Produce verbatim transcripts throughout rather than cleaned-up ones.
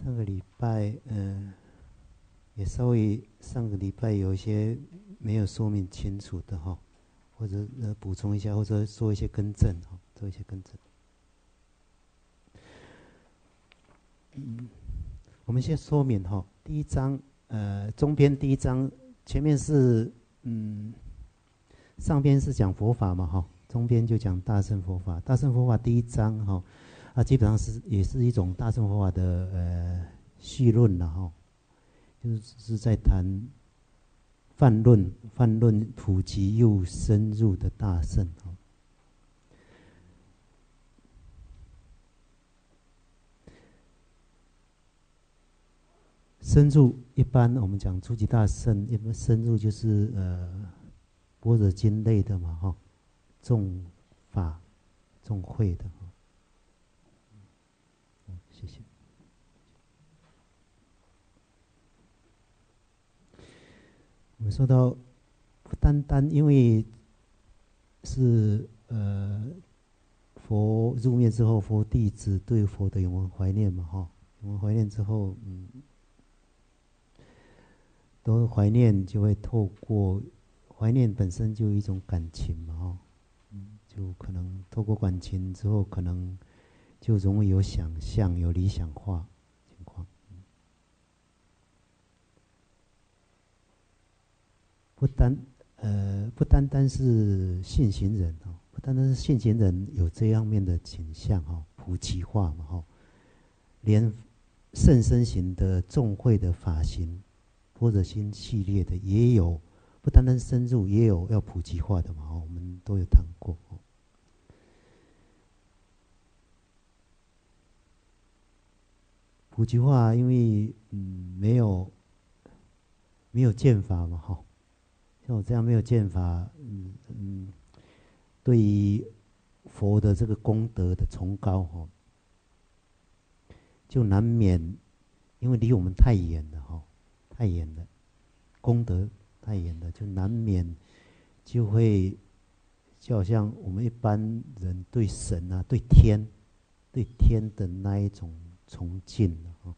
上个礼拜，嗯、呃，也稍微上个礼拜有一些没有说明清楚的哈，或者呃补充一下，或者做一些更正哈，做一些更正。嗯，我们先说明哈，第一章，呃，中篇第一章前面是嗯，上边是讲佛法嘛哈，中边就讲大乘佛法。大乘佛法第一章哈，啊，基本上是也是一种大乘佛法的呃序论了哈。就是在谈泛论，泛论普及又深入的大乘。深入一般我们讲初级大乘，一般深入就是呃般若经类的嘛哈，重法重慧的哈。谢谢。我们说到不单单因为是呃佛入灭之后，佛弟子对佛的永恒怀念嘛哈，永恒怀念之后，嗯，都怀念就会透过怀念本身就有一种感情嘛哈，嗯，就可能透过感情之后，可能就容易有想象，有理想化情况。不单呃不单单是现行人哦，不单单是现行人有这样面的倾向哈，普及化嘛哈，连甚深行的众会的法行，般若心系列的也有，不单单深入，也有要普及化的嘛哈，我们都有谈过。普及化，因为嗯没有没有见法嘛哈。像我这样没有见法，嗯嗯，对于佛的这个功德的崇高哈，就难免，因为离我们太远了哈，太远了，功德太远了，就难免就会，就好像我们一般人对神啊、对天、对天的那一种崇敬哈。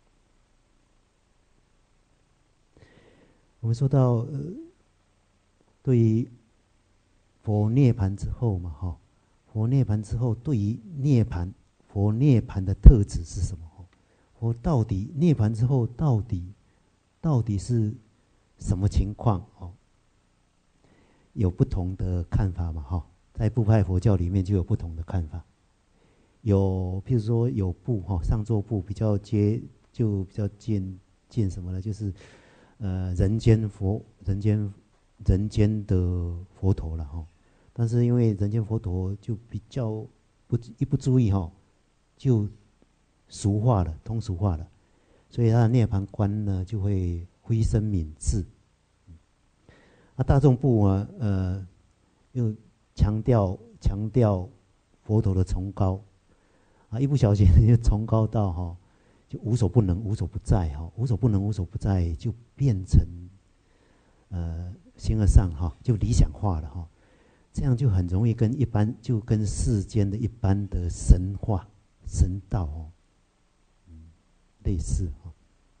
我们说到呃。对于佛涅槃之后嘛，哈，佛涅槃之后，对于涅槃，佛涅槃的特质是什么？佛到底涅槃之后，到底到底是什么情况？哦，有不同的看法嘛，哈，在部派佛教里面就有不同的看法。有，譬如说有部哈，上座部比较接，就比较近近什么呢？就是呃，人间佛，人间。人间的佛陀了哈，但是因为人间佛陀就比较不一不注意哈，就俗化了，通俗化了，所以他的涅槃观呢就会灰深泯智。那大众部啊，呃，又强调强调佛陀的崇高啊，一不小心就崇高到哈，就无所不能、无所不在哈，无所不能、无所不在就变成呃。形而上哈，就理想化了哈，这样就很容易跟一般就跟世间的一般的神话、神道哦，嗯，类似哈。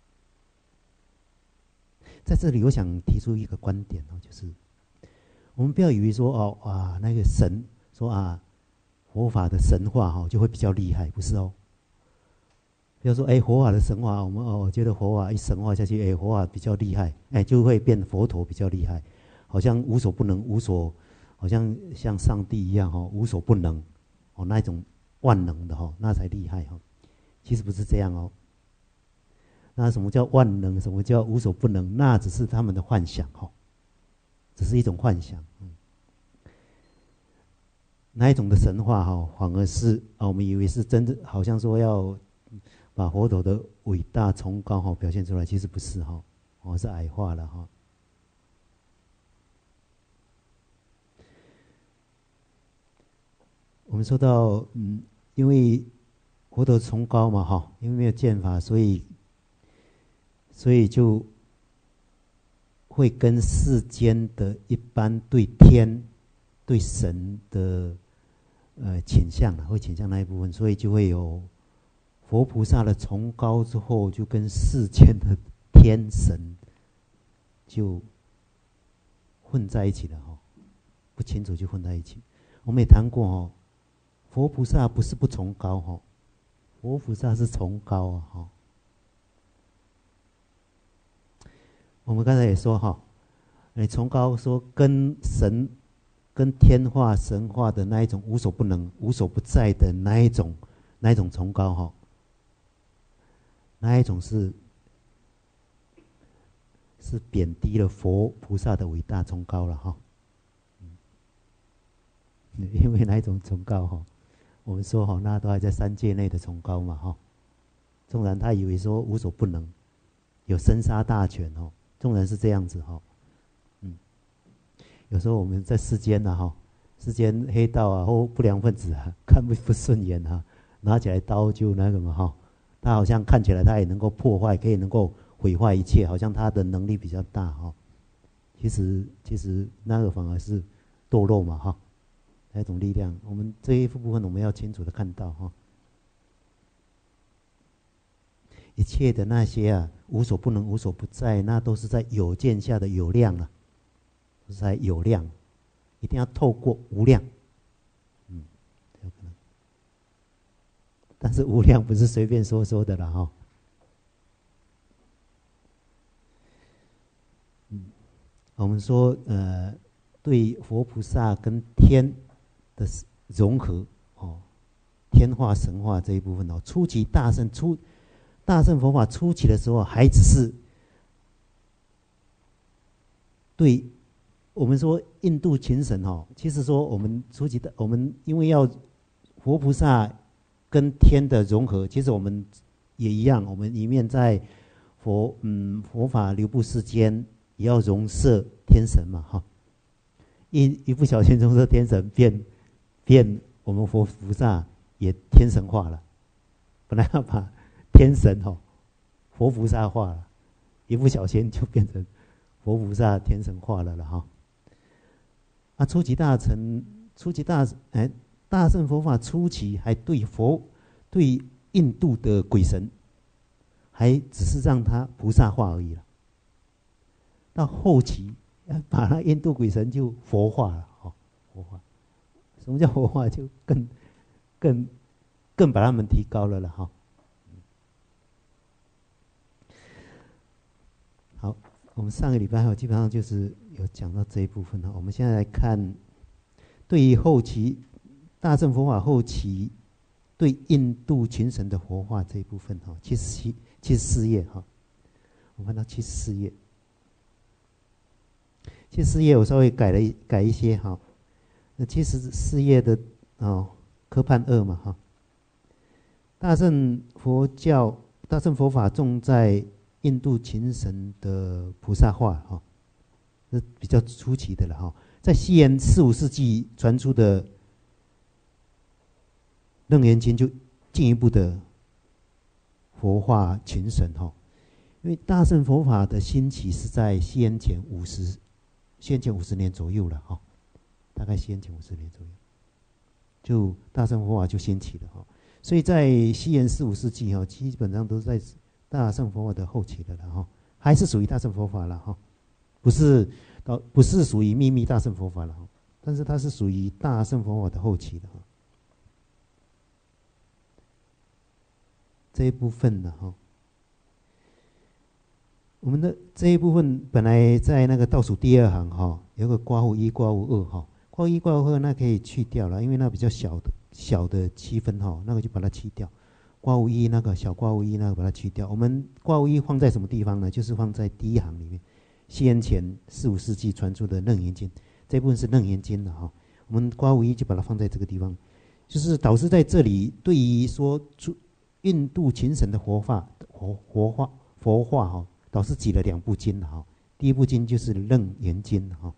在这里，我想提出一个观点哦，就是我们不要以为说哦啊那个神说啊佛法的神话哈就会比较厉害，不是哦。比如说哎佛法的神话，我们哦觉得佛法一神话下去，哎佛法比较厉害，哎就会变佛陀比较厉害。好像无所不能，无所，好像像上帝一样哈，无所不能，哦，那一种万能的哈，那才厉害哈。其实不是这样哦。那什么叫万能？什么叫无所不能？那只是他们的幻想哈，只是一种幻想。嗯，那一种的神话哈，反而是啊，我们以为是真的，好像说要把佛陀的伟大崇高哈表现出来，其实不是哈，哦是矮化了哈。我们说到，嗯，因为佛陀崇高嘛，哈，因为没有见法，所以，所以就会跟世间的一般对天、对神的呃倾向啊，会倾向那一部分，所以就会有佛菩萨的崇高之后，就跟世间的天神就混在一起了哈，不清楚就混在一起。我们也谈过哈，佛菩萨不是不崇高哈，佛菩萨是崇高啊哈。我们刚才也说哈，你崇高说跟神、跟天化、神化的那一种无所不能、无所不在的那一种、那一种崇高哈，那一种是是贬低了佛菩萨的伟大崇高了哈。因为那一种崇高哈，我们说哈，那都还在三界内的崇高嘛哈。纵然他以为说无所不能，有生杀大权哦，纵然是这样子哈，嗯，有时候我们在世间呐哈，世间黑道啊或不良分子啊，看不不顺眼啊，拿起来刀就那个嘛哈，他好像看起来他也能够破坏，可以能够毁坏一切，好像他的能力比较大哈。其实其实那个反而是堕落嘛哈。那种力量，我们这一部分我们要清楚的看到哈，一切的那些啊，无所不能、无所不在，那都是在有见下的有量啊，都是在有量，一定要透过无量，嗯，有可能，但是无量不是随便说说的了哈，嗯，我们说呃，对佛菩萨跟天的融合哦，天化神化这一部分哦，初期大乘初大乘佛法初期的时候，还只是对我们说印度群神哦，其实说我们初期的我们因为要佛菩萨跟天的融合，其实我们也一样，我们一面在佛嗯佛法流布世间，也要融摄天神嘛哈，一一不小心融摄天神变。变我们佛菩萨也天神化了，本来要把天神哦佛菩萨化了，一不小心就变成佛菩萨天神化了了哈。啊，初级大乘，初级大哎大乘佛法初期还对佛对印度的鬼神，还只是让他菩萨化而已了。到后期要把那印度鬼神就佛化了，哦，佛化。什么叫佛化？就更、更、更把他们提高了了哈。好，我们上个礼拜哈，基本上就是有讲到这一部分哈。我们现在来看，对于后期大乘佛法后期对印度群神的活化这一部分哈，七十七、七十四页哈。我们看到七十四页，七十四页我稍微改了一改一些哈。那七十四页的哦，科判二嘛哈。大乘佛教、大乘佛法重在印度群神的菩萨化哈，是比较初期的了哈。在西元四五世纪传出的《楞严经》就进一步的佛化群神哈。因为大乘佛法的兴起是在西元前五十、西元前五十年左右了哈。大概西元前五十年左右，就大乘佛法就兴起了哈，所以在西元四五世纪哈，基本上都是在大乘佛法的后期的了哈，还是属于大乘佛法了哈，不是到不是属于秘密大乘佛法了哈，但是它是属于大乘佛法的后期的哈，这一部分呢哈，我们的这一部分本来在那个倒数第二行哈，有个括弧一、括弧二哈。括一、括二那可以去掉了，因为那比较小的小的七分哈，那个就把它去掉。括弧一那个小括弧一那个把它去掉。我们括弧一放在什么地方呢？就是放在第一行里面，西元前四五世纪传出的《楞严经》，这部分是《楞严经》的哈。我们括弧一就把它放在这个地方，就是导师在这里对于说出印度群神的活化、活活化、佛化哈，导师举了两部经哈。第一部经就是《楞严经》哈。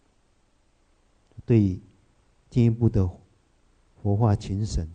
对进一步的活化群神，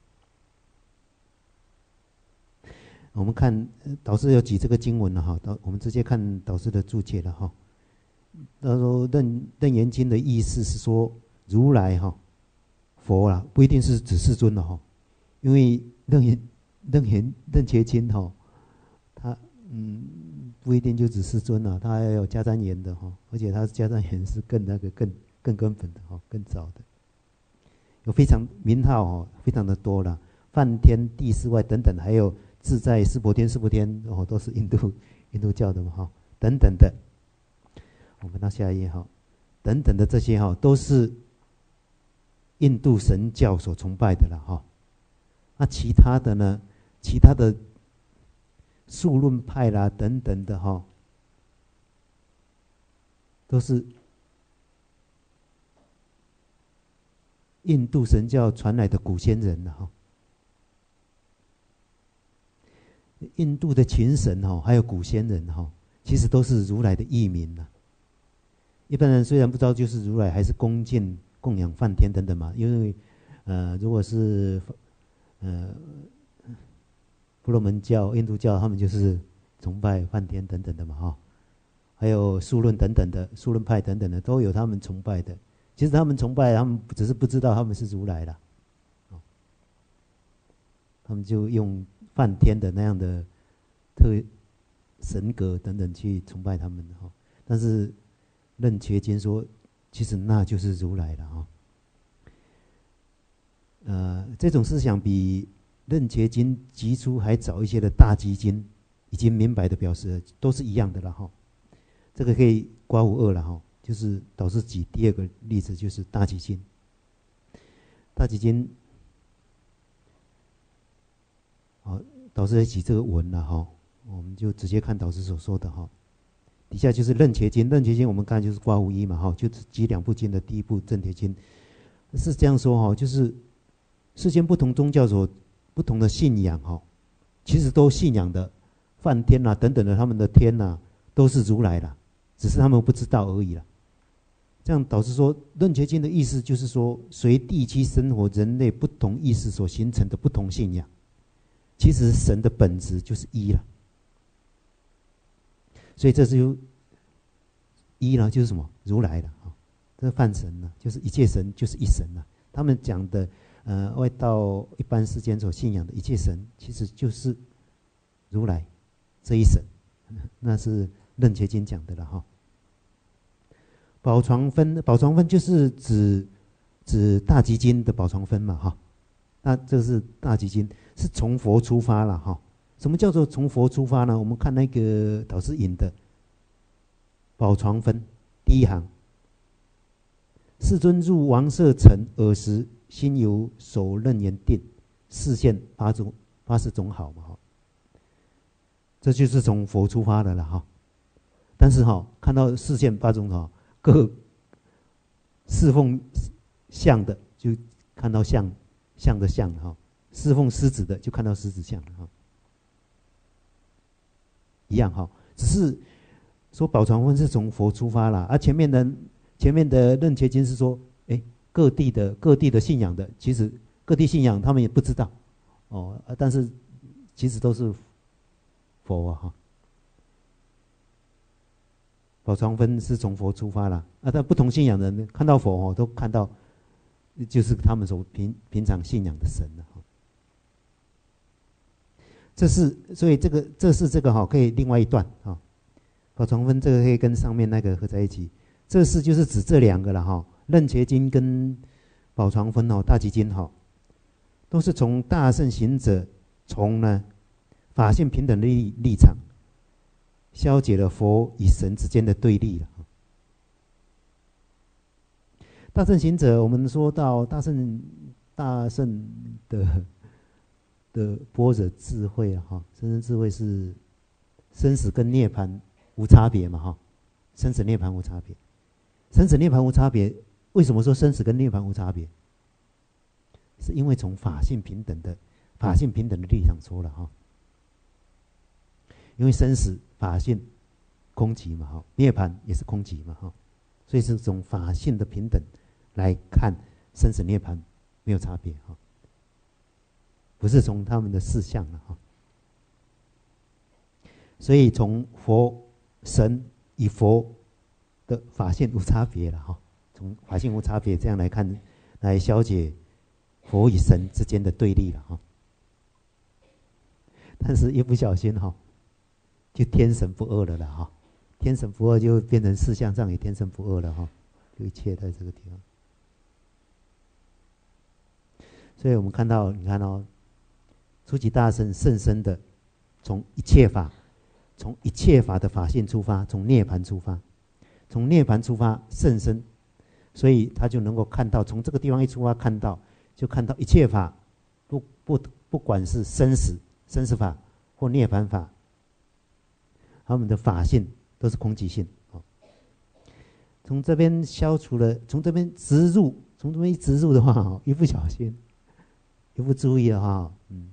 我们看导师有举这个经文了哈，导我们直接看导师的注解了哈。他说《楞楞严经》的意思是说，如来哈佛啦，不一定是指世尊的哈，因为楞严楞严楞伽经哈，他嗯不一定就指世尊啊，他还有迦旃延的哈，而且他迦旃延是更那个更更根本的哈，更早的，有非常名号哦，非常的多了，梵天、地释外等等，还有自在四婆天、四婆天哦，都是印度印度教的嘛哈，等等的。我们到下一页哈，等等的这些哈，都是印度神教所崇拜的了哈。那其他的呢？其他的数论派啦等等的哈，都是印度神教传来的古先人了哈。印度的群神哈，还有古先人哈，其实都是如来的译名呐。一般人虽然不知道就是如来，还是恭敬供养梵天等等嘛。因为呃，如果是呃婆罗门教、印度教，他们就是崇拜梵天等等的嘛哈。还有数论等等的数论派等等的，都有他们崇拜的。其实他们崇拜，他们只是不知道他们是如来啦。他们就用梵天的那样的特神格等等去崇拜他们哈。但是楞伽经说，其实那就是如来了哈。呃，这种思想比楞伽经集出还早一些的大集经，已经明白的表示都是一样的了哈。这个可以刮胡二了哈，就是导师举第二个例子，就是大集经。大集经，好，导师举这个文了哈，我们就直接看导师所说的哈。底下就是楞伽经，楞伽经我们刚才就是刮胡一嘛哈，就举两部经的第一部正伽经，是这样说哈，就是世间不同宗教所不同的信仰哈，其实都信仰的梵天呐、啊、等等的他们的天呐、啊、都是如来啦，只是他们不知道而已啦。这样导致说，楞伽经的意思就是说，随地区生活人类不同意识所形成的不同信仰，其实神的本质就是一了。所以这就一呢，就是什么？如来了啊，这个梵神呢，就是一切神就是一神了。他们讲的呃外道一般世间所信仰的一切神，其实就是如来这一神，那是楞伽经讲的了哈。宝床分，宝床分就是指指大集经的宝床分嘛哈。那这是大集经，是从佛出发了哈。什么叫做从佛出发呢？我们看那个导师引的宝床分第一行，世尊入王舍城尔时，心由手楞严定，示现八种八十种好嘛哈。这就是从佛出发的了哈。但是哈，看到示现八种好，各侍奉像的就看到像像的像哈，侍奉狮子的就看到狮子像哈。一样哈，只是说宝床分是从佛出发啦，而、啊、前面的前面的楞伽经是说，哎，各地的各地的信仰的，其实各地信仰他们也不知道，哦，啊、但是其实都是佛啊哈。宝床分是从佛出发啦，啊，但不同信仰的人看到佛哦，都看到就是他们所平平常信仰的神了哈。这是所以这个这是这个哈，可以另外一段哈。宝床分这个可以跟上面那个合在一起，这是就是指这两个了哈。楞伽经跟宝床分哦，大集经哈，都是从大乘行者从呢法性平等的立立场，消解了佛与神之间的对立了。大乘行者，我们说到大乘大乘的。的般若智慧啊，哈，真正智慧是生死跟涅槃无差别嘛，哈，生死涅槃无差别，生死涅槃无差别，为什么说生死跟涅槃无差别？是因为从法性平等的法性平等的立场说了哈，因为生死法性空寂嘛，哈，涅槃也是空寂嘛，哈，所以是从法性的平等来看生死涅槃没有差别哈。不是从他们的事相了哈，所以从佛神与佛的法性无差别了哈，从法性无差别这样来看，来消解佛与神之间的对立了哈。 但是一不小心哈、哦，就天神不二了啦哈、哦，天神不二就变成事相上也天神不二了哈、哦，就一切在这个地方。所以我们看到，你看哦，初级大圣甚深的，从一切法，从一切法的法性出发，从涅槃出发，从涅槃出发甚深，所以他就能够看到，从这个地方一出发看到，就看到一切法，不不不管是生死生死法或涅槃法，他们的法性都是空寂性。哦，从这边消除了，从这边植入，从这边一植入的话，一不小心。一不注意的话，嗯，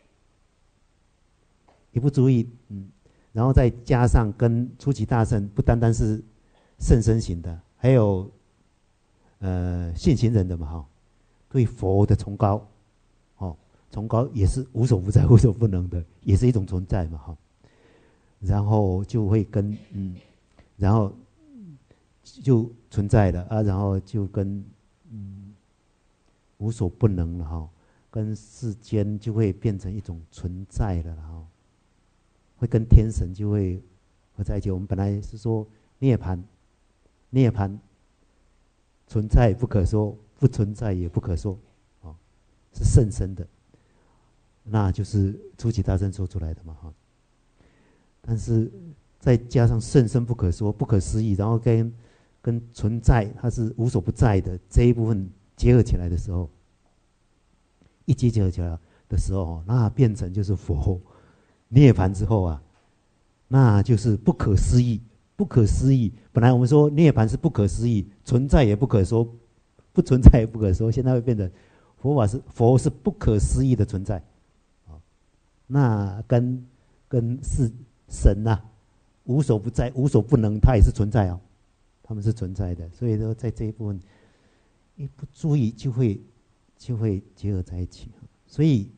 一不注意，嗯，然后再加上跟初级大圣不单单是甚深型的，还有呃现行人的嘛，哈，对佛的崇高，哦，崇高也是无所不在、无所不能的，也是一种存在嘛，哈，然后就会跟嗯，然后就存在了啊，然后就跟嗯无所不能了哈。跟世间就会变成一种存在了，然后会跟天神就会合在一起。我们本来是说涅槃，涅槃存在不可说，不存在也不可说，哦，是甚深的，那就是初级大圣说出来的嘛，哈。但是再加上甚深不可说、不可思议，然后跟跟存在它是无所不在的这一部分结合起来的时候。一结合起来的时候，那变成就是佛涅槃之后啊，那就是不可思议，不可思议。本来我们说涅槃是不可思议，存在也不可说，不存在也不可说，现在会变成佛法是佛是不可思议的存在，那跟跟是神呐、啊，无所不在、无所不能，它也是存在哦，他们是存在的。所以说在这一部分一不注意就会。就会结合在一起，所以，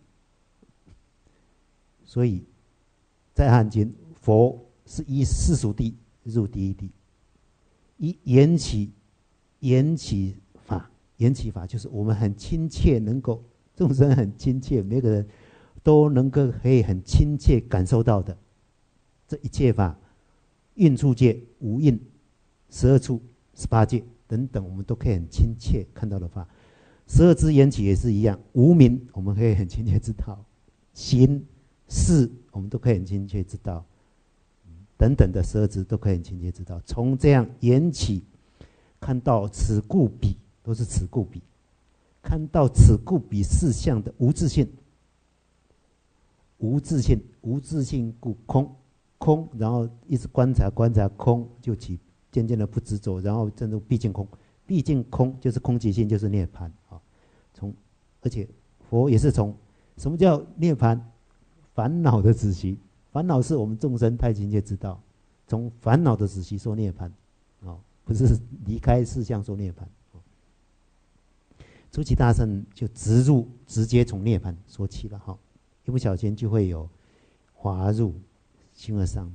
所以在汉经，佛是依世俗谛入第一谛，依缘起，缘起法，缘起法就是我们很亲切，能够众生很亲切，每个人都能够可以很亲切感受到的这一切法，蕴处界、无蕴、十二处、十八界等等，我们都可以很亲切看到的法。十二支缘起也是一样，无明我们可以很亲切知道，行事我们都可以很亲切知道，等等的十二支都可以很亲切知道。从这样缘起看到此故彼，都是此故彼，看到此故彼事相的无自性，无自性，无自性故空，空，然后一直观察观察空，就起渐渐的不执着，然后正入毕竟空。毕竟空就是空寂性，就是涅槃啊。从而且佛也是从什么叫涅槃？烦恼的止息，烦恼是我们众生太亲切知道，从烦恼的止息说涅槃啊，不是离开事相说涅槃。初期大圣就直入，直接从涅槃说起了哈，一不小心就会有滑入形而上的，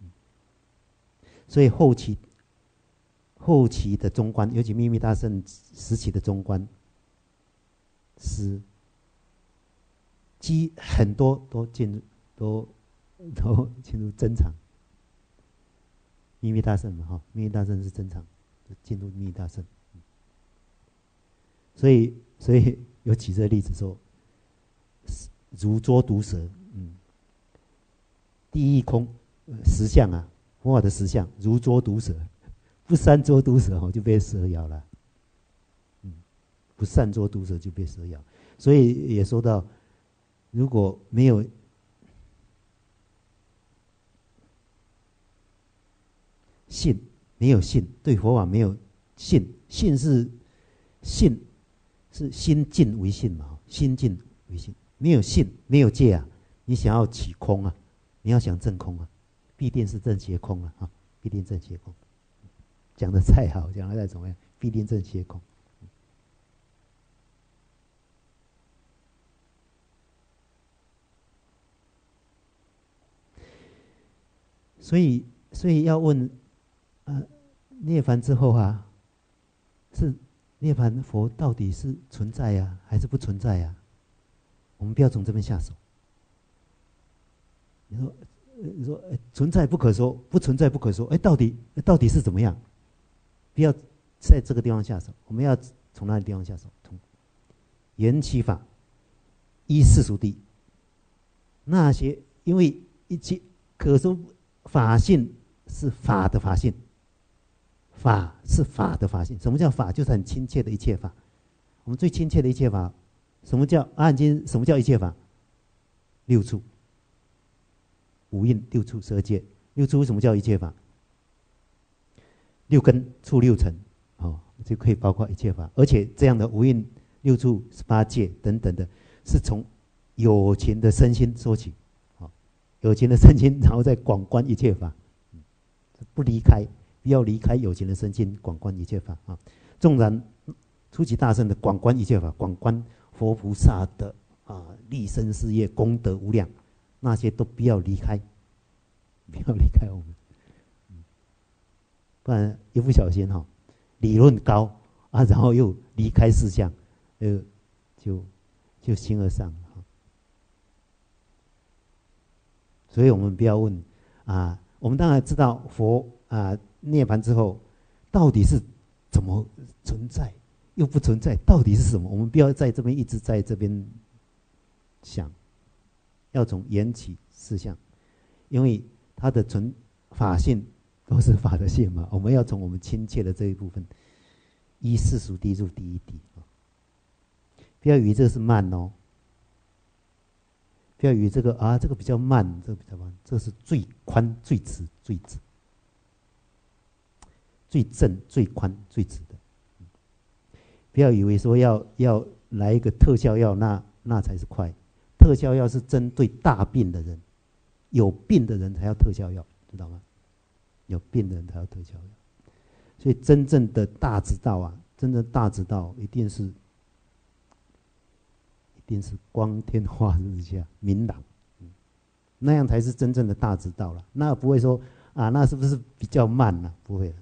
所以后期。后期的中观，尤其秘密大圣时期的中观师，基很多都进入，都都进入真常。秘密大圣嘛，哈，秘密大圣是真常，进入秘密大圣。所以，所以有举这个例子说，如捉毒蛇，嗯，第一空实相啊，佛法的实相，如捉毒蛇。不善捉毒蛇哦，就被蛇咬了。嗯，不善捉毒蛇就被蛇咬，所以也说到，如果没有信，没有信，对佛法没有信，信是信是心尽为信嘛，心尽为信，没有信，没有戒啊，你想要起空啊，你要想证空啊，必定是正邪空啊，啊，必定正邪空。讲的再好，讲的再怎么样，必定正邪空。所以，所以要问，呃，涅槃之后啊，是涅槃佛到底是存在呀、啊，还是不存在呀、啊？我们不要从这边下手。 你说，你说，哎，存在不可说，不存在不可说，哎，到底到底是怎么样？不要在这个地方下手，我们要从哪个地方下手？从缘起法，依世俗谛。那些因为一切可说法性是法的法性，法是法的法性。什么叫法？就是很亲切的一切法。我们最亲切的一切法，什么叫阿含经？什么叫一切法？六处、五蕴、六处、十二界。六处为什么叫一切法？六根触六尘，哦，就可以包括一切法。而且这样的五蕴、六处、十八界等等的，是从有情的身心说起，哦，有情的身心，然后再广观一切法，嗯，不离开，不要离开有情的身心，广观一切法啊。纵然初级大圣的广观一切法，广观佛菩萨的啊立身事业功德无量，那些都不要离开，不要离开我们，嗯，不然一不小心哈，理论高啊，然后又离开事项，呃，就就形而上哈。所以我们不要问啊，我们当然知道佛啊涅槃之后到底是怎么存在。又不存在，到底是什么？我们不要在这边一直在这边想，要从缘起事项，因为它的存法性都是法的性嘛。我们要从我们亲切的这一部分，依世俗谛入第一谛，不要以为这个是慢哦，不要以为这个啊这个比较慢，这个比较慢，这是最宽、最直、最直、最正、最宽、最直的。不要以为说要要来一个特效药，那那才是快。特效药是针对大病的人，有病的人才要特效药，知道吗？有病的人才要特效药。所以真正的大直道啊，真正大直道一定是一定是光天化日下，明朗，嗯，那样才是真正的大直道了。那不会说啊，那是不是比较慢呢？不会的。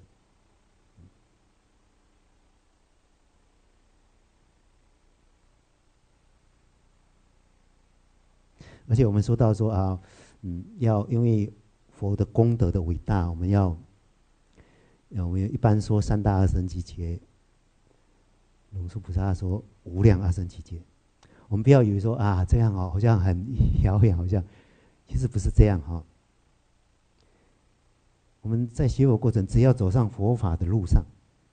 而且我们说到说啊，嗯，要因为佛的功德的伟大，我们要，我们一般说三大阿僧祇劫，龙树菩萨说无量阿僧祇劫。我们不要以为说啊这样哦，好像很遥远，好像其实不是这样哈，哦。我们在学佛过程，只要走上佛法的路上，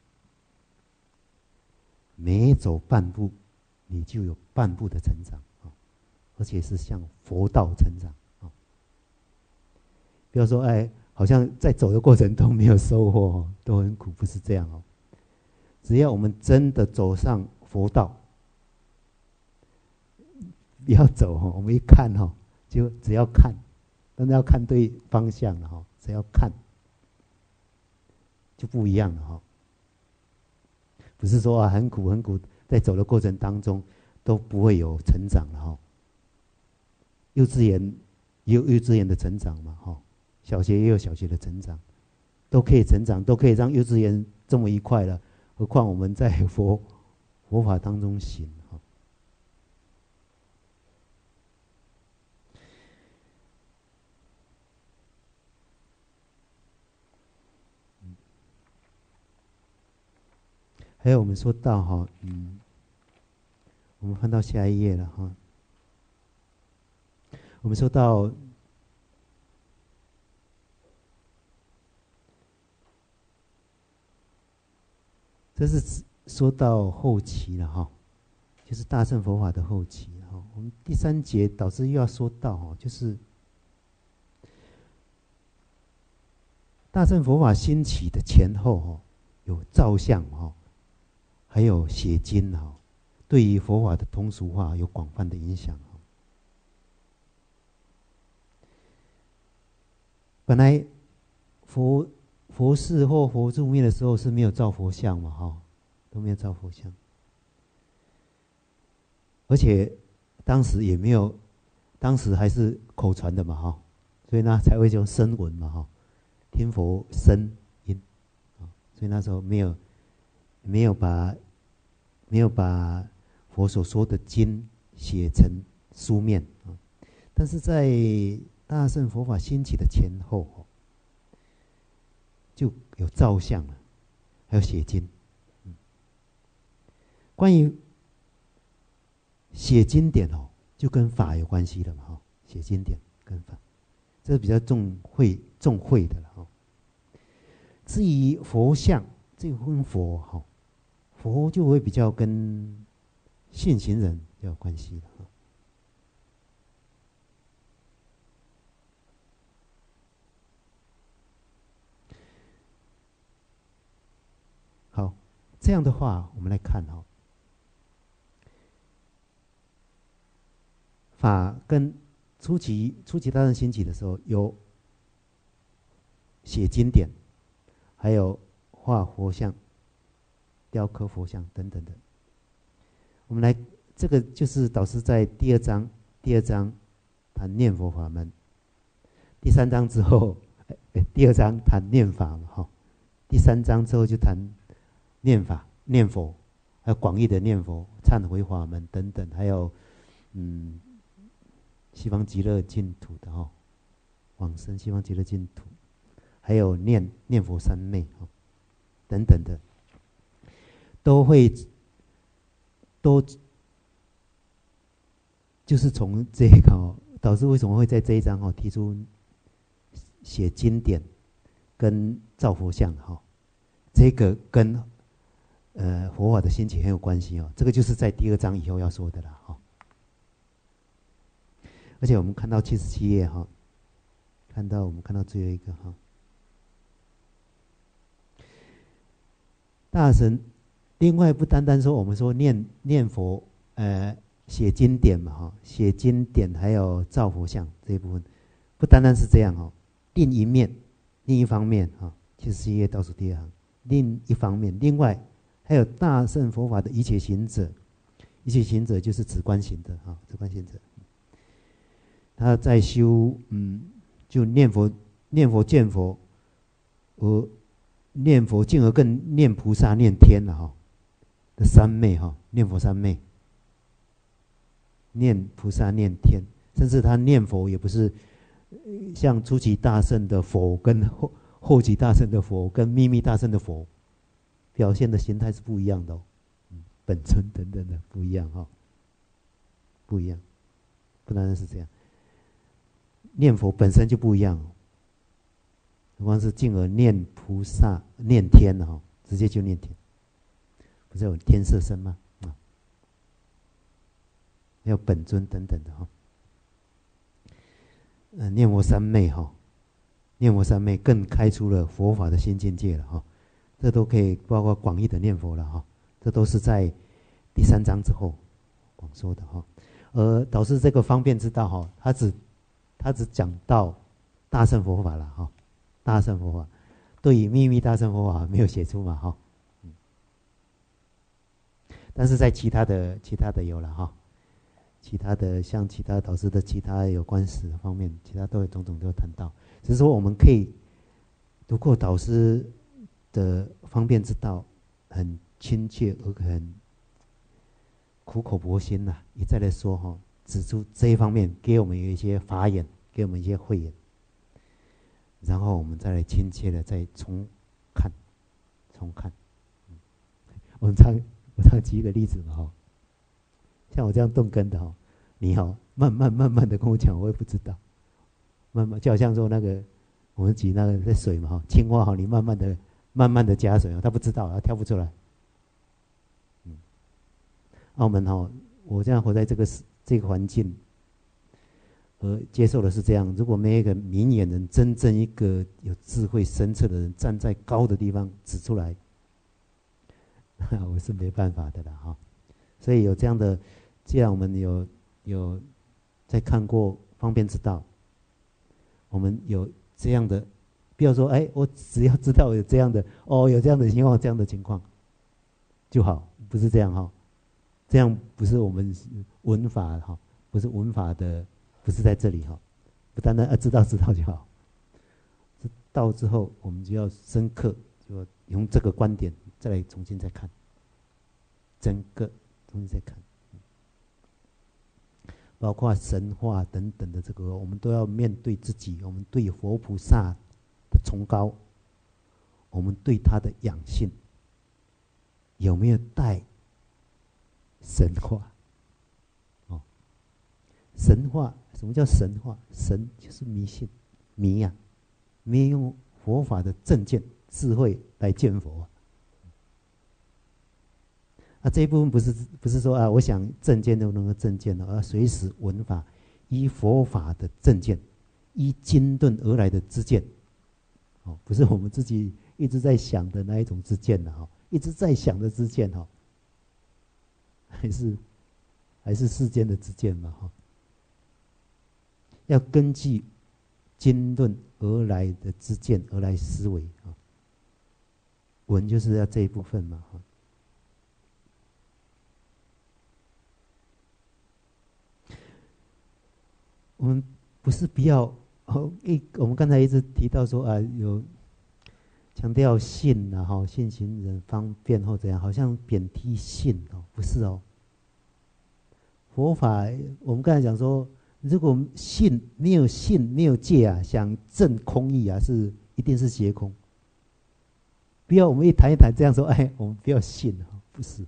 每走半步，你就有半步的成长。而且是向佛道成长啊！不要说哎，好像在走的过程都没有收获，都很苦，不是这样哦。只要我们真的走上佛道，不要走哈，我们一看哈，就只要看，但是要看对方向了哈，只要看就不一样了哈。不是说啊很苦很苦，在走的过程当中都不会有成长了哈。幼稚园也有幼稚园的成长嘛，哈，小学也有小学的成长，都可以成长，都可以让幼稚园这么愉快了，何况我们在佛佛法当中行哈。还有我们说到哈，嗯，我们翻到下一页了哈。我们说到这是说到后期了哈，就是大乘佛法的后期哈。我们第三节导师又要说到哈，就是大乘佛法兴起的前后哈，有造像哈，还有写经哈，对于佛法的通俗化有广泛的影响。本来佛佛事或佛入灭的时候是没有造佛像嘛，哈，都没有造佛像，而且当时也没有，当时还是口传的嘛，哈，所以呢才会叫声闻嘛，哈，听佛声音，啊，所以那时候没有没有把没有把佛所说的经写成书面啊，但是在大乘佛法兴起的前后，就有造像了，还有写经。嗯、关于写经典哦，就跟法有关系了嘛，哈，写经典跟法，这是比较重会重会的了哈。至于佛像，这个跟佛哈，佛就会比较跟现行人要有关系的哈。好，这样的话，我们来看哈，法跟初期初期大乘兴起的时候，有写经典，还有画佛像、雕刻佛像等等的。我们来，这个就是导师在第二章第二章谈念佛法门，第三章之后，第二章谈念法嘛哈，第三章之后就谈念法、念佛，还有广义的念佛、忏悔法门等等，还有嗯西方极乐净土的哈，往生西方极乐净土，还有念念佛三昧哈等等的，都会都就是从这个哦，导师为什么会在这一章哦提出写经典跟造佛像哈，这个跟呃佛法的兴起很有关系哦，这个就是在第二章以后要说的了哈。而且我们看到七十七页哈，看到我们看到最后一个哈，大神另外不单单说我们说念念佛，呃写经典嘛哈，写经典还有造佛像这一部分，不单单是这样哦，另一面另一方面哈，七十七页倒数第二行，另一方面另外还有大乘佛法的一切行者，一切行者就是止观行的哈，止观行者。他在修，嗯，就念佛、念佛见佛，而念佛进而更念菩萨、念天了哈的三昧哈，念佛三昧，念菩萨、念天，甚至他念佛也不是像初期大乘的佛跟后后期大乘的佛跟秘密大乘的佛表现的形态是不一样的哦，嗯，本尊等等的不一样哈，不一样，不单单是这样。念佛本身就不一样，何况是进而念菩萨、念天哈，直接就念天，不是有天色身吗？啊，还有本尊等等的哈。呃，念佛三昧哈，念佛三昧更开出了佛法的新境界了哈。这都可以包括广义的念佛了哈，这都是在第三章之后广说的哈。而导师这个方便之道哈，他只他只讲到大乘佛法了哈，大乘佛法对于秘密大乘佛法没有写出嘛哈，嗯，但是在其他的其他的有了哈，其他的像其他导师的其他有关史方面，其他都有种种都有谈到，只是说我们可以读过导师的方便之道，很亲切而很苦口婆心呐、啊，一再的说哈。指出这一方面，给我们有一些法眼，给我们一些慧眼，然后我们再来亲切的再重看，重看。嗯、我们常我常举一个例子嘛哈，像我这样动根的哈，你好，慢慢慢慢的跟我讲，我也不知道，慢慢就好像说那个我们举那个在水嘛哈，青蛙哈，你慢慢的慢慢的加水，他不知道，他跳不出来。嗯，澳门哈，我这样活在这个这个环境，而接受的是这样。如果没有一个明眼人，真正一个有智慧深彻的人，站在高的地方指出来，我是没办法的了哈。所以有这样的，既然我们有有在看过方便之道，我们有这样的，不要说哎，我只要知道有这样的哦，有这样的情况，这样的情况就好，不是这样哈。这样不是我们文法哈，不是文法的，不是在这里哈，不单单啊知道知道就好，知道之后我们就要深刻，就要用这个观点再来重新再看，整个重新再看。 包括神话等等的这个，我们都要面对自己，我们对佛菩萨的崇高，我们对他的养性有没有带神话？哦，神话，什么叫神话？神就是迷信，迷呀、啊，没有用佛法的正见、智慧来见佛啊。啊，这一部分不是不是说啊，我想正见就能够正见的，而随时闻法，依佛法的正见，依经顿而来的知见，哦，不是我们自己一直在想的那一种知见的哈，一直在想的知见哈，还是还是世间的知见嘛哈，要根据经顿而来的知见而来思维啊，闻就是要这一部分嘛哈。我们不是不要哦，一我们刚才一直提到说啊，有强调信呐、啊，哈，信行人方便或怎样，好像贬低信哦，不是哦。佛法我们刚才讲说，如果信没有信没有戒啊，想证空义啊，是一定是邪空。不要我们一谈一谈这样说，哎，我们不要信啊，不是。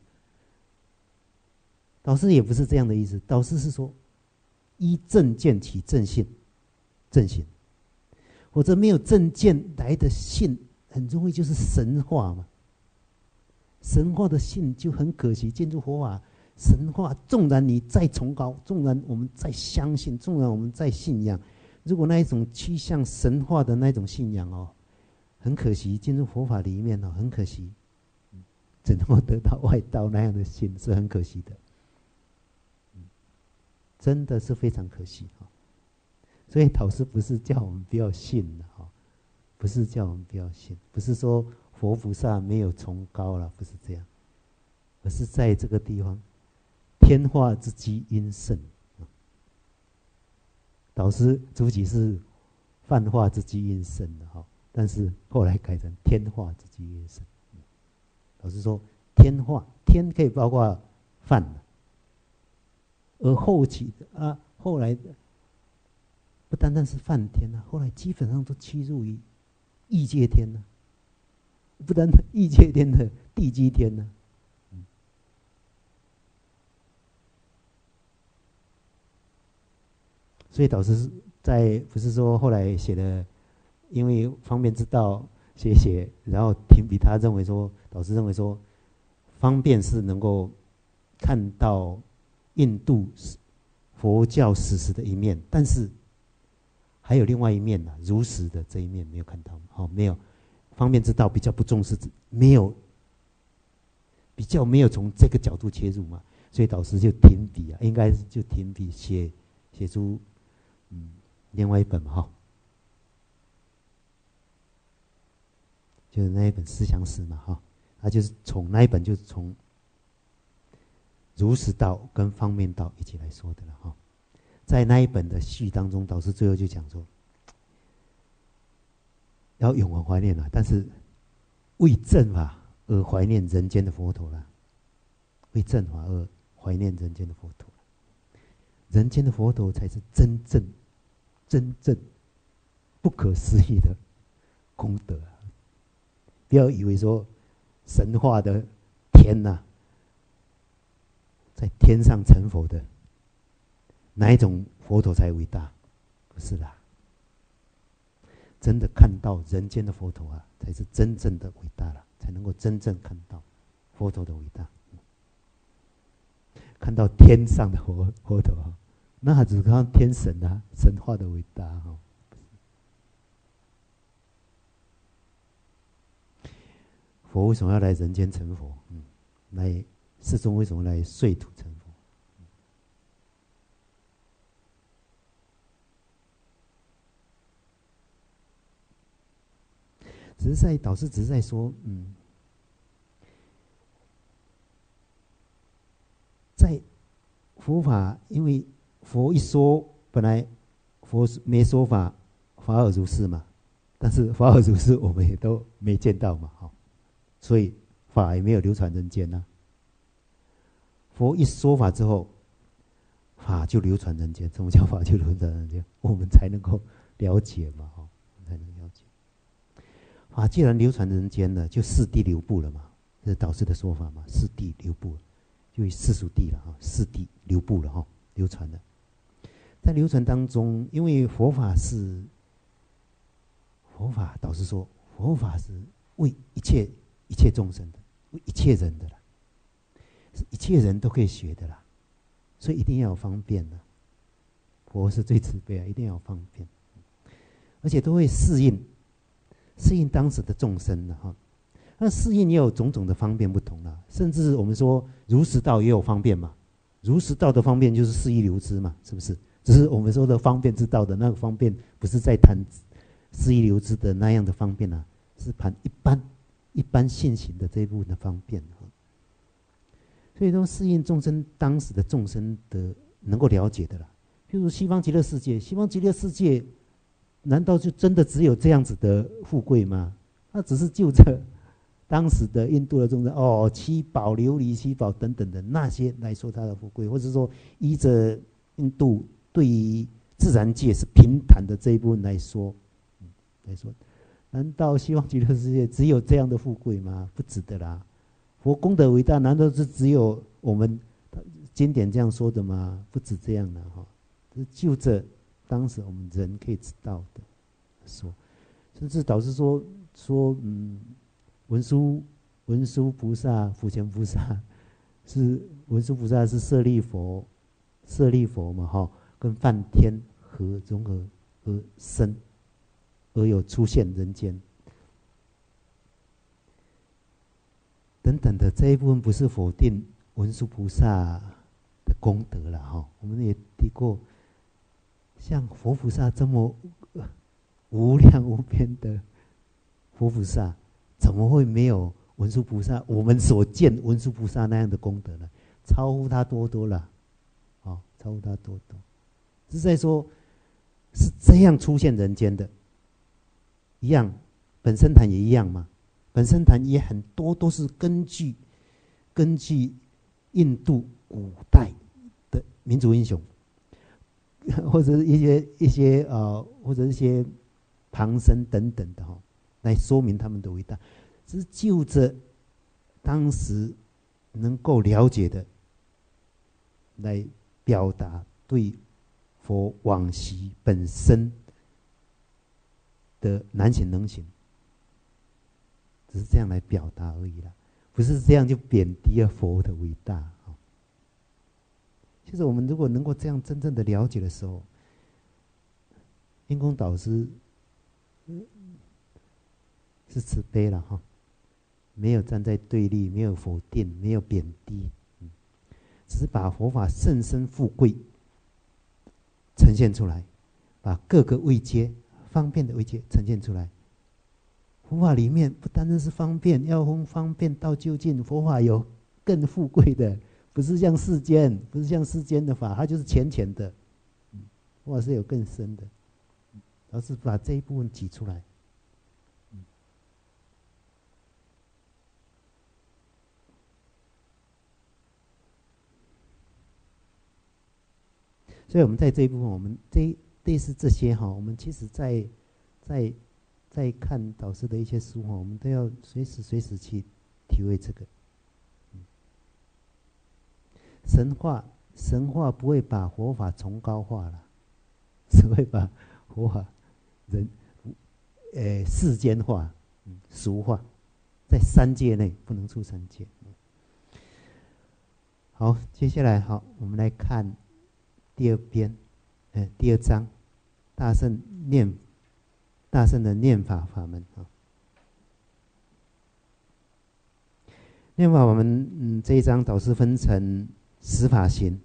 导师也不是这样的意思，导师是说。依正见起正信，正信，或者没有正见来的信，很容易就是神话嘛。神话的信就很可惜，进入佛法，神话纵然你再崇高，纵然我们再相信，纵然我们再信仰，如果那一种趋向神话的那种信仰哦，很可惜进入佛法里面哦，很可惜，只能够得到外道那样的信，是很可惜的。真的是非常可惜哈，所以导师不是叫我们不要信的哈，不是叫我们不要信，不是说佛菩萨没有崇高了，不是这样，而是在这个地方，天化之机因圣，导师初期是泛化之机因圣的哈，但是后来改成天化之机因圣。老师说天化，天可以包括泛的。而后期的啊，后来的不单单是梵天啊，后来基本上都趋入于异界天呢、啊，不单单异界天的地基天呢、啊嗯。所以导师在不是说后来写的，因为方便之道写写，然后停笔，他认为说，导师认为说，方便是能够看到。印度佛教史实的一面，但是还有另外一面呢、啊，如实的这一面没有看到，好、哦，没有方便之道比较不重视，没有比较没有从这个角度切入嘛，所以导师就停笔啊，应该就停笔写写出嗯另外一本哈、哦，就是那一本思想史嘛哈，他、哦、就是从那一本就是从。如实道跟方便道一起来说的了哈，在那一本的序当中，导师最后就讲说，要永恒怀念了，但是为正法而怀念人间的佛陀了，为正法而怀念人间的佛陀，人间的佛陀才是真正、真正不可思议的功德啊！不要以为说神话的天呐、啊。在天上成佛的哪一种佛陀才伟大？不是啦，真的看到人间的佛陀啊，才是真正的伟大了，才能够真正看到佛陀的伟大。看到天上的佛佛陀，那只看到天神啊，神话的伟大哈。佛为什么要来人间成佛？嗯，来。世尊为什么来碎土成佛？只是在导师只是在说，嗯，在佛法，因为佛一说，本来佛没说法，法尔如是嘛，但是法尔如是我们也都没见到嘛，哈，所以法也没有流传人间呐、啊。佛一说法之后， 法就流传人间。什么叫法就流传人间？我们才能够了解嘛，哈，才能了解。法既然流传人间了，就四谛流布了嘛，这是导师的说法嘛，四谛流布了，就世俗谛了哈，四谛流布了哈，流传了。在流传当中，因为佛法是佛法，导师说，佛法是为一切一切众生的，为一切人的啦，是一切人都可以学的啦，所以一定要有方便的。佛是最慈悲啊，一定要有方便，而且都会适应适应当时的众生的哈。那适应也有种种的方便不同啦，甚至我们说儒释道也有方便嘛，儒释道的方便就是适意流之嘛，是不是？只是我们说的方便之道的那个方便，不是在谈适意流之的那样的方便啊，是谈一般一般现行的这一部分的方便。所以都适应众生当时的众生的能够了解的啦。譬如西方极乐世界，西方极乐世界难道就真的只有这样子的富贵吗？那只是就着当时的印度的众生哦，七宝琉璃七宝等等的那些来说它的富贵，或者说依着印度对于自然界是平坦的这一部分来说，嗯、来说，难道西方极乐世界只有这样的富贵吗？不止的啦。佛功德伟大，难道是只有我们经典这样说的吗？不止这样的哈，是就着当时我们人可以知道的说，甚至导师说说嗯，文殊文殊菩萨、普贤菩萨是文殊菩萨是舍利佛，舍利佛嘛哈。跟梵天合融合而生，而有出现人间等等的这一部分，不是否定文殊菩萨的功德了哈。我们也提过，像佛菩萨这么无量无边的佛菩萨，怎么会没有文殊菩萨我们所见文殊菩萨那样的功德呢？超乎他多多了，啊，超乎他多多。是在说，是这样出现人间的，一样，本身坛也一样嘛。本身坛也很多都是根据根据印度古代的民族英雄，或者一些一些呃，或者一些旁生等等的哈、哦，来说明他们的伟大，只是就着当时能够了解的来表达对佛往昔本身的难行能行，只是这样来表达而已啦，不是这样就贬低了佛的伟大。其实我们如果能够这样真正的了解的时候，印光导师是慈悲了哈，没有站在对立，没有否定，没有贬低，嗯，只是把佛法甚深富贵呈现出来，把各个位阶方便的位阶呈现出来。佛法里面不单单是方便，要从方便到究竟，佛法有更富贵的，不是像世间，不是像世间的法，它就是浅浅的，嗯，佛法是有更深的，而是把这一部分挤出来。所以我们在这一部分，我们这类似这些哈，我们其实在在在看导师的一些书哈，我们都要随时随时去体会这个。神话神话不会把佛法崇高化了，只会把佛法人呃世间化、俗化，在三界内不能出三界。好，接下来好，我们来看。第二篇，呃，第二章，大圣念，大圣的念法法门啊。念法法门，嗯，这一章导师分成十法行，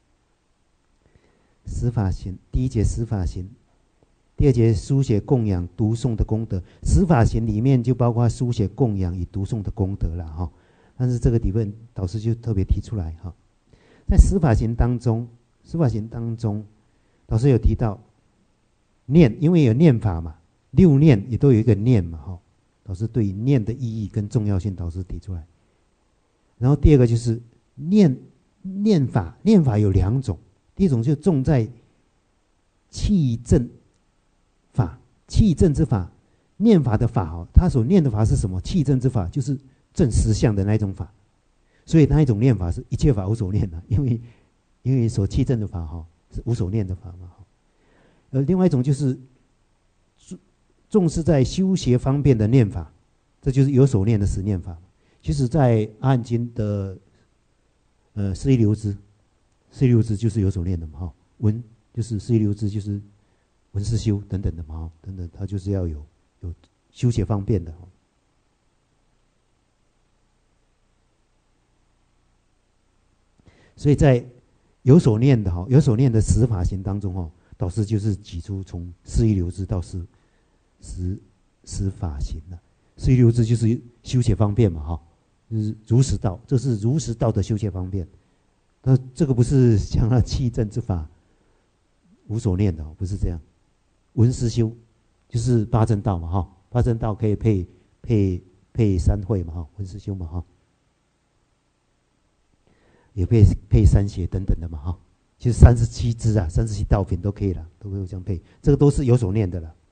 十法行，第一节十法行，第二节书写供养读诵的功德。十法行里面就包括书写供养与读诵的功德了哈。但是这个部分导师就特别提出来哈，在十法行当中。十法行当中，导师有提到念，因为有念法嘛，六念也都有一个念嘛，哈。导师对于念的意义跟重要性，导师提出来。然后第二个就是念念法，念法有两种， 第一种就重在气正法，气正之法，念法的法哦，他所念的法是什么？气正之法就是正实相的那一种法，所以那一种念法是一切法无所念的，因为因为所气正的法哈是无所念的法嘛。呃，另外一种就是重视在修学方便的念法，这就是有所念的实念法。其实，在阿含经的呃四一流支，四一流支就是有所念的嘛哈，文就是四一流支就是文思修等等的嘛哈，等等，它就是要有有修学方便的哈。所以在有所念的哈，有所念的十法行当中哈，导师就是挤出从四一流支到十十十法行了。四一流支就是修学方便嘛哈，就是如实道，这是如实道的修学方便。那这个不是像那气正之法无所念的，不是这样。文思修就是八正道嘛哈，八正道可以配配配三会嘛哈，文思修嘛哈。也配配三邪等等的嘛哈，其实三十七支啊，三十七道品都可以了，都可以这样配，这个都是有所念的了。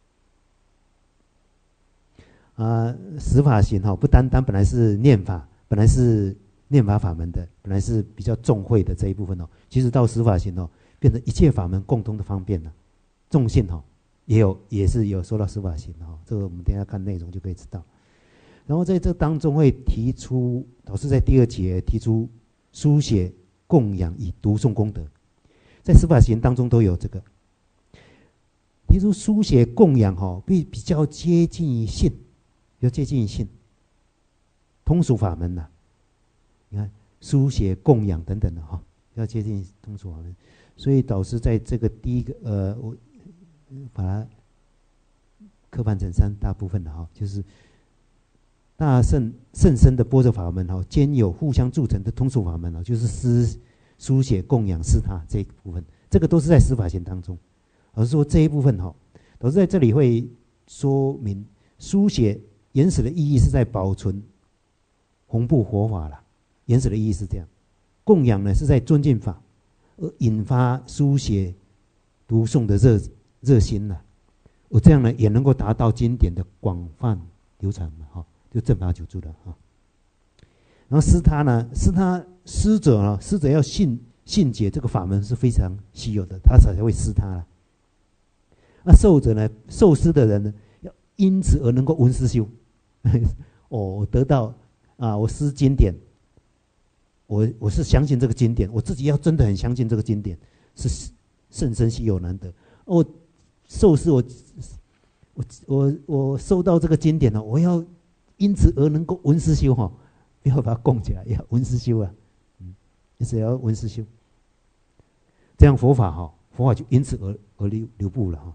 啊，十法行哈，不单单本来是念法，本来是念法法门的，本来是比较重会的这一部分哦，其实到十法行哦，变成一切法门共通的方便了。众信哈也有也是有说到十法行哈，这个我们等一下看内容就可以知道。然后在这当中会提出，导师在第二节提出。书写、供养与读诵功德，在十法行当中都有这个。提出书写、供养哈，比比较接近于信，比较接近于信，通俗法门呐、啊。你看书写、供养等等的哈，比较接近于通俗法门。所以导师在这个第一个呃，我把它刻盘成三大部分的哈，就是。大圣甚深的般若法门哈，兼有互相助成的通俗法门哈，就是诗、书写、供养、施他这一部分，这个都是在十法行当中。而是说这一部分哈，导师在这里会说明，书写原始的意义是在保存弘布佛法啦，原始的意义是这样。供养呢是在尊敬法，而引发书写、读诵的热热心啦。我这样呢也能够达到经典的广泛流传嘛哈。就正法久住了啊，然后施他呢，施他施者呢，施者要信信解这个法门是非常稀有的，他才会施他了。那受者呢，受施的人呢，要因此而能够闻思修。哦，我得到啊，我施经典，我我是相信这个经典，我自己要真的很相信这个经典，是甚深稀有难得。我受施我我我我收到这个经典了，我要。因此而能够闻思修哈，不要把它供起来，要闻思修啊，嗯，因此要闻思修，这样佛法哈，佛法就因此而而流流布了哈。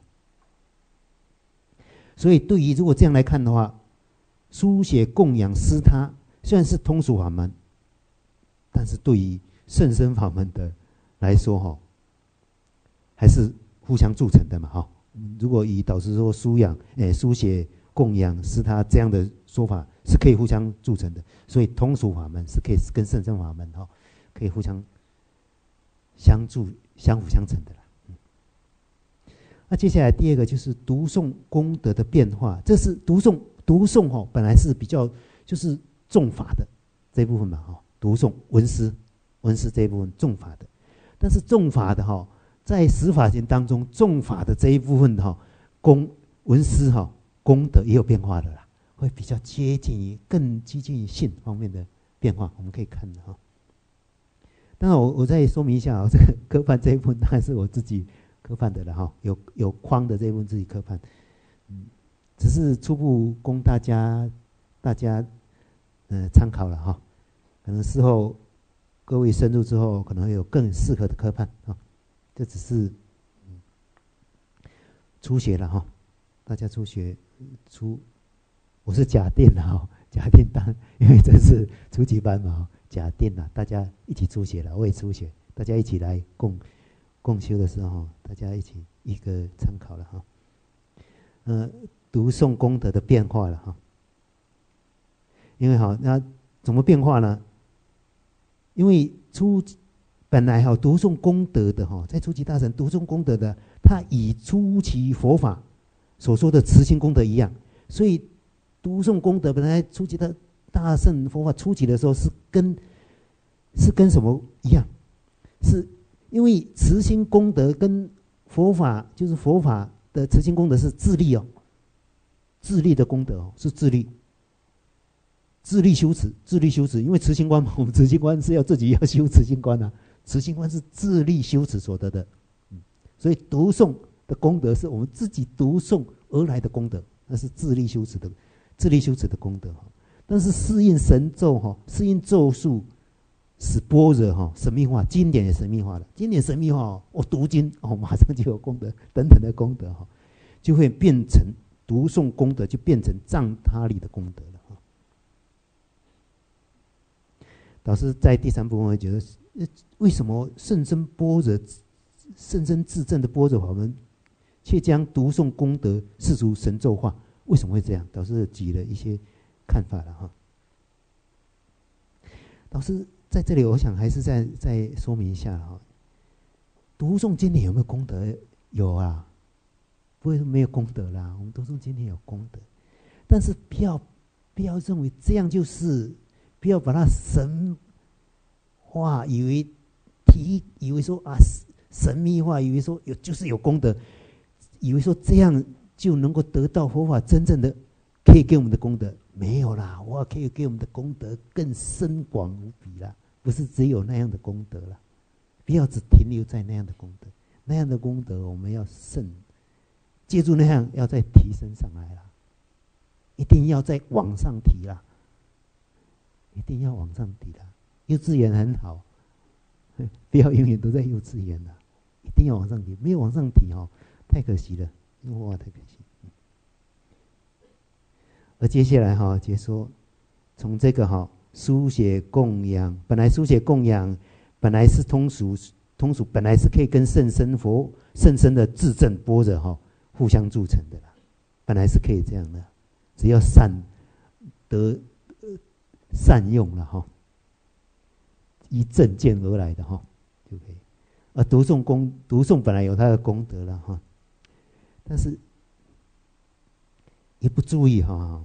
所以对于如果这样来看的话，书写、供养、施他虽然是通俗法门，但是对于甚深法门的来说哈，还是互相助成的嘛哈。如果以导师说书养，诶，书写。供养是他这样的说法是可以互相助成的，所以通俗法门是可以跟甚深法门哈，可以互相相助、相辅相成的啦。嗯、那接下来第二个就是读诵功德的变化，这是读诵读诵哈，本来是比较就是重法的这一部分嘛哈，读诵文思文思这一部分重法的，但是重法的哈，在十法行当中重法的这一部分哈，功文思哈。功德也有变化的啦，会比较接近于更接近于信方面的变化，我们可以看的哈。当然我我再说明一下啊，这个科判这一部分当然是我自己科判的了哈，有有框的这一部分自己科判，嗯，只是初步供大家大家呃参考了哈，可能事后各位深入之后，可能会有更适合的科判啊，这只是嗯初学了哈，大家初学。初，我是假定了哈，假定当，因为这是初级班嘛，假定了大家一起初学了，我也初学，大家一起来共共修的时候，大家一起一个参考了哈。呃，读诵功德的变化了哈，因为哈，那怎么变化呢？因为初本来哈读诵功德的哈，在初期大乘读诵功德的，他以初期佛法所说的慈心功德一样，所以读诵功德本来初期的大乘佛法初期的时候是跟是跟什么一样？是因为慈心功德跟佛法就是佛法的慈心功德是自力哦，自力的功德哦，是自力。自力修持，自力修持，因为慈心观嘛，我们慈心观是要自己要修慈心观啊，慈心观是自力修持所得的，嗯，所以读诵的功德是我们自己读诵而来的功德，那是自力修持的，自力修持的功德哈。但是适应神咒哈，适应咒术，使般若哈神秘化，经典也神秘化了，经典神秘化哦，我读经哦，马上就有功德等等的功德哈，就会变成读诵功德就变成藏他力的功德了。导师在第三部分会觉得，为什么甚深般若、甚深自证的般若法门，却将读诵功德视如神咒化？为什么会这样？导师举了一些看法了哈。导师在这里，我想还是再再说明一下哈。读诵经典有没有功德？有啊，不会说没有功德啦。我们读诵经典有功德，但是不要不要认为这样就是。不要把它神化，以为提，以为说啊神秘化，以为说有就是有功德，以为说这样就能够得到佛法真正的可以给我们的功德，没有啦，我可以给我们的功德更深广无比啦，不是只有那样的功德啦，不要只停留在那样的功德，那样的功德我们要慎，借助那样要再提升上来啦，一定要再往上提啦。一定要往上提的，幼稚园很好，不要永远都在幼稚园了，一定要往上提，没有往上提哦，太可惜了，哇，太可惜。而接下来哈，解说从这个哈书写供养，本来书写供养本来是通俗通俗，本来是可以跟甚深佛甚深的自证般若哈互相助成的啦，本来是可以这样的，只要善得。善用了哈，依正见而来的哈，就可以。而读诵功，读诵本来有它的功德了哈，但是也不注意哈，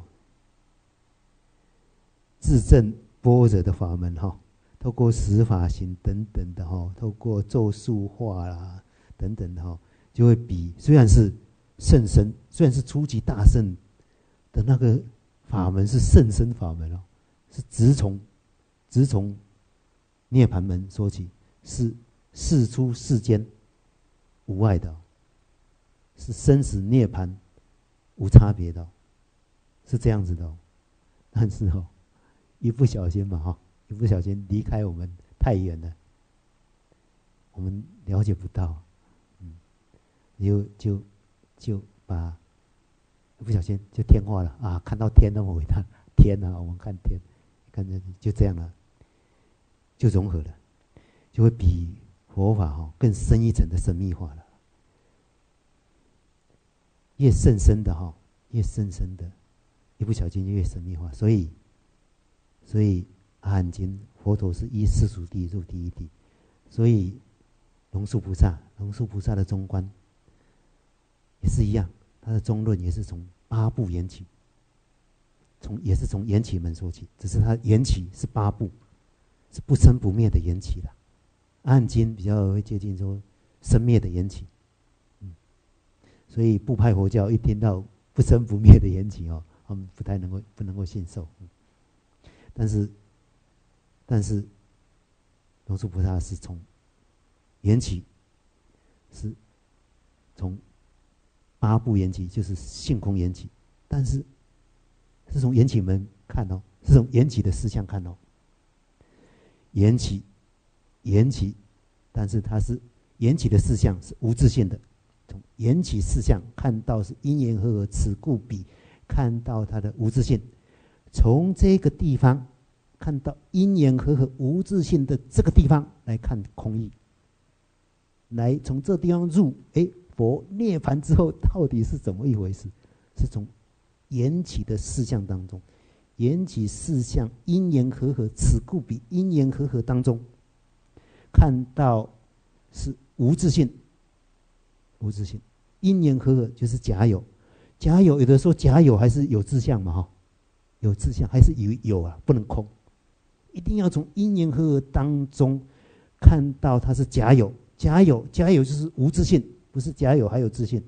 自证般若的法门哈，透过十法行等等的哈，透过咒术化啦等等的哈，就会比虽然是甚深，虽然是初级大圣的那个法门是甚深法门哦。是直从直从涅盘门说起，是世出世间无碍的，是生死涅盘无差别的，是这样子的哦。但是哦，一不小心嘛哈，一不小心离开我们太远了，我们了解不到，嗯，就就就把一不小心就天化了啊！看到天那么伟大，天啊，我们看天。看着就这样了，就融合了，就会比佛法哈更深一层的神秘化了。越甚深的哈，越甚深的，一不小心就越神秘化。所以，所以阿含经佛陀是依世俗谛入第一谛，所以龙树菩萨，龙树菩萨的中观也是一样，他的中论也是从八部缘起。从也是从缘起门说起，只是它缘起是八部，是不生不灭的缘起啦。阿含经比较会接近说生灭的缘起，嗯，所以部派佛教一听到不生不灭的缘起哦，他们不太能够不能够信受。嗯、但是，但是龙树菩萨是从缘起，是从八部缘起，就是性空缘起，但是。是从缘起门看哦，是从缘起的事相看哦。缘起，缘起，但是它是缘起的事相是无自性的，从缘起事相看到是因缘和合，此故彼，看到它的无自性。从这个地方看到因缘和合无自性的这个地方来看空义，来从这地方入，哎，佛涅槃之后到底是怎么一回事？是从缘起的事项当中，缘起事项因缘和合，此故彼因缘和合当中看到是无自性，无自性，因缘和合就是假有，假有有的时候假有还是有自相嘛哈，有自相还是有有啊，不能空，一定要从因缘和合当中看到它是假有，假有假有就是无自性，不是假有还有自性，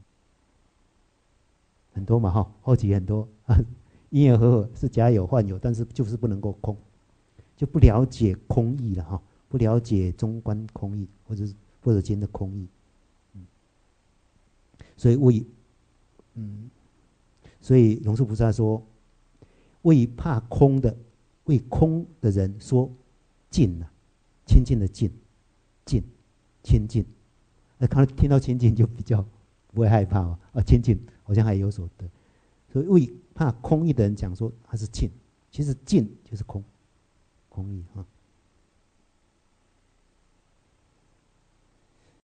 很多嘛哈，后期很多啊，因缘和合是假有幻有，但是就是不能够空，就不了解空义了哈，不了解中观空义或者是或者间的空义，嗯，所以为嗯，所以龙树菩萨说，为怕空的，为空的人说近啊，亲近的近，近亲近，那看听到亲近就比较不会害怕嘛，啊，亲近好像还有所得，所以为怕空义的人讲说他是近，其实近就是空，空义啊。